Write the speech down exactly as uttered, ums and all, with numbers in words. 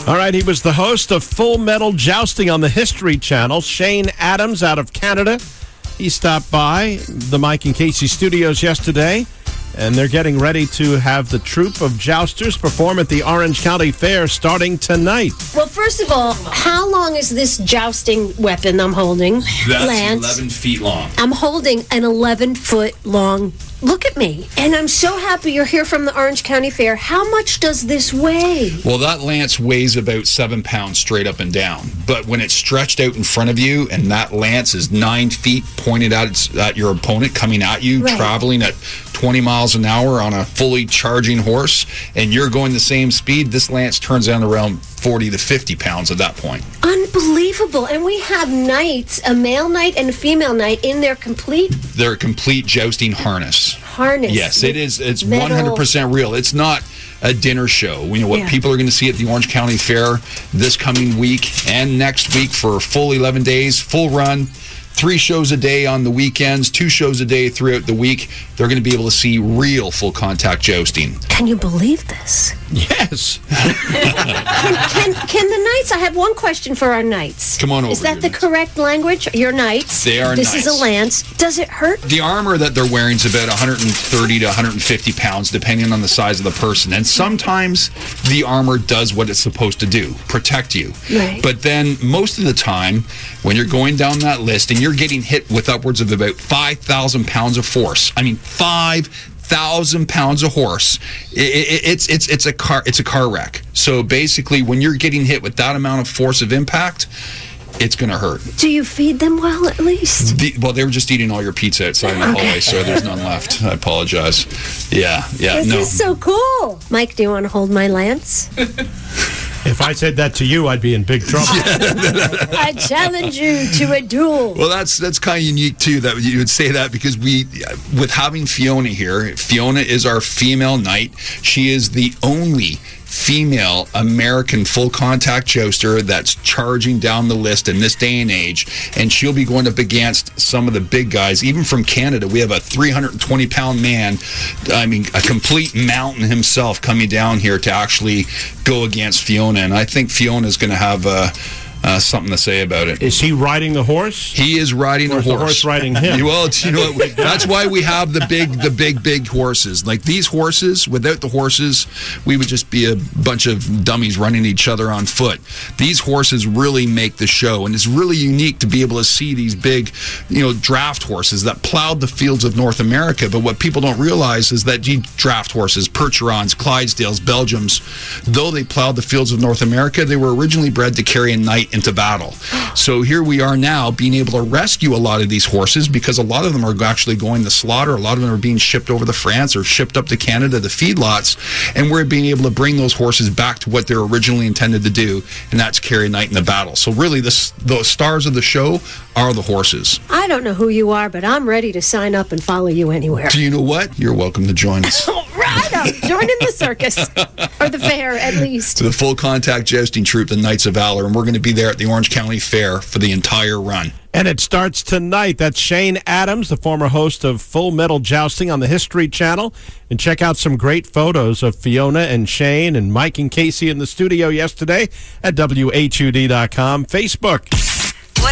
All right, he was the host of Full Metal Jousting on the History Channel. Shane Adams out of Canada. He stopped by the Mike and Casey studios yesterday, and they're getting ready to have the troupe of jousters perform at the Orange County Fair starting tonight. Well, first of all, how long is this jousting weapon I'm holding? That's Lance? eleven feet long. I'm holding an eleven-foot long. Look at me. And I'm so happy you're here from the Orange County Fair. How much does this weigh? Well, that lance weighs about seven pounds straight up and down. But when it's stretched out in front of you and that lance is nine feet pointed at, at your opponent coming at you, right. traveling at twenty miles an hour on a fully charging horse, and you're going the same speed, this lance turns down around forty to fifty pounds at that point. Unbelievable. And we have knights, a male knight and a female knight, in their complete... Their complete jousting harness. Harness. Yes, it is. It's metal. one hundred percent real. It's not a dinner show. You know what Yeah. people are going to see at the Orange County Fair this coming week and next week for a full eleven days, full run. Three shows a day on the weekends, two shows a day throughout the week. They're going to be able to see real full contact jousting. Can you believe this? Yes. Can, can, can the knights... I have one question for our knights. Come on over. Is that your the knights. correct language? Your knights? They are This knights. is a lance. Does it hurt? The armor that they're wearing is about one hundred thirty to one hundred fifty pounds, depending on the size of the person. And sometimes the armor does what it's supposed to do, protect you. Right. But then most of the time, when you're going down that list and you're getting hit with upwards of about five thousand pounds of force, I mean, five thousand pounds of horse, it, it, it's it's it's a car it's a car wreck. So basically, when you're getting hit with that amount of force of impact, it's going to hurt. Do you feed them well, at least? The, well, they were just eating all your pizza outside in the hallway, so there's none left. I apologize. Yeah, yeah, This no. is so cool. Mike, do you want to hold my lance? If I said that to you, I'd be in big trouble. I challenge you to a duel. Well, that's that's kind of unique too that you would say that, because we, with having Fiona here, Fiona is our female knight. She is the only female American full contact jouster that's charging down the list in this day and age, and she'll be going up against some of the big guys, even from Canada. We have a three hundred twenty pound man, I mean a complete mountain himself, coming down here to actually go against Fiona, and I think Fiona's going to have a Uh, something to say about it. Is he riding the horse? He is riding Or a is the horse. horse riding him? Well, it's, you know, what, that's why we have the big, the big, big horses. Like these horses, without the horses, we would just be a bunch of dummies running each other on foot. These horses really make the show, and it's really unique to be able to see these big, you know, draft horses that plowed the fields of North America. But what people don't realize is that these draft horses, Percherons, Clydesdales, Belgiums, though they plowed the fields of North America, they were originally bred to carry a knight into battle. So here we are now being able to rescue a lot of these horses, because a lot of them are actually going to slaughter. A lot of them are being shipped over to France or shipped up to Canada to feedlots, and we're being able to bring those horses back to what they're originally intended to do, and that's carry a knight in the battle. So really, this, the stars of the show are the horses. I don't know who you are, but I'm ready to sign up and follow you anywhere. Do you know what? You're welcome to join us. Right on. Join in the circus. Or the fair, at least. The full contact jousting troupe, the Knights of Valor, and we're going to be there at the Orange County Fair for the entire run. And it starts tonight. That's Shane Adams, the former host of Full Metal Jousting on the History Channel. And check out some great photos of Fiona and Shane and Mike and Casey in the studio yesterday at W H U D dot com, Facebook.